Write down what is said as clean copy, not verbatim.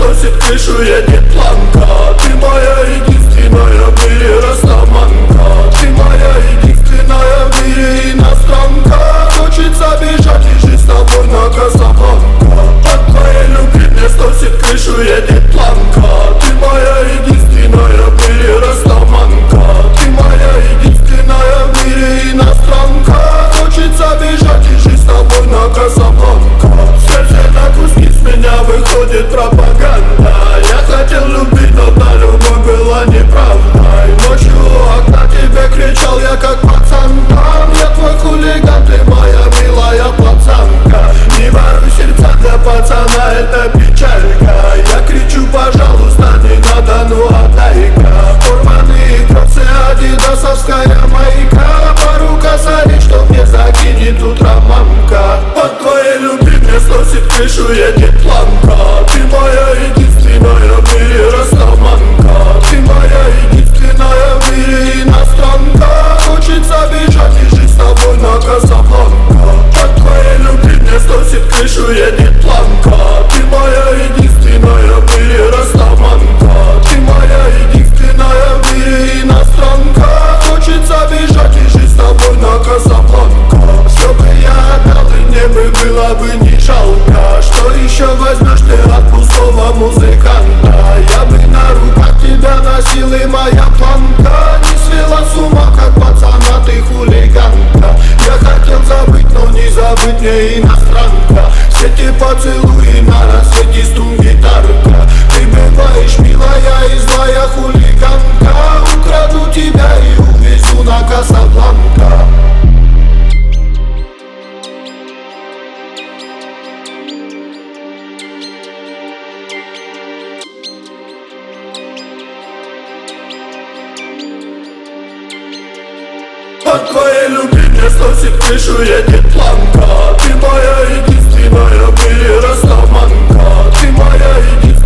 сносит крышу, едет планка. Ты моя единственная в мире растаманка. Ты моя единственная в мире иностранка. Хочется бежать и жить с тобой на Касабланка. От твоей любви мне сносит крышу, едет планка. Ты моя единственная в мире растаманка. Ты моя единственная в мире иностранка. Хочется бежать и жить с тобой на Касабланка. В сердце на куски с меня выходит пропаганда. Я хотел любить, но та любовь была неправдой. Ночью у окна тебе кричал я как пацан там. Я твой хулиган, ты моя милая пацанка. Не воруй сердца для пацана, это печалька. Я кричу, пожалуйста, не надо, ну отдай-ка. Порванные кроссы, адидасовская майка. Пару косарей, что мне закинет утром мамка. От твоей любви мне сносит крышу, едет планка. Ты моя единственная в мире растаманка. Ты моя единственная в мире иностранка. Хочется бежать и жить с тобой на Касабланка. От твоей любви мне сносит крышу, едет планка. Ты моя единственная в мире растаманка. Ты моя единственная в мире иностранка. Хочется бежать и жить с тобой на Касабланка. Все бы я отдал, и мне бы было бы не жалко. Что еще возьмешь ты от пустого музыканта? Я бы на руках тебя носил, и моя планка не свела с ума, как пацана, ты хулиганка. Я хотел забыть, но не забыть мне иностранка. Все те поцелуи на рассвете струн гитарка. Ты бываешь милая и злая хулиганка. Украду тебя и увезу на Касабланка. От твоей любви мне сносит крышу, едет планка. Ты моя единственная в мире растаманка. Ты моя единственная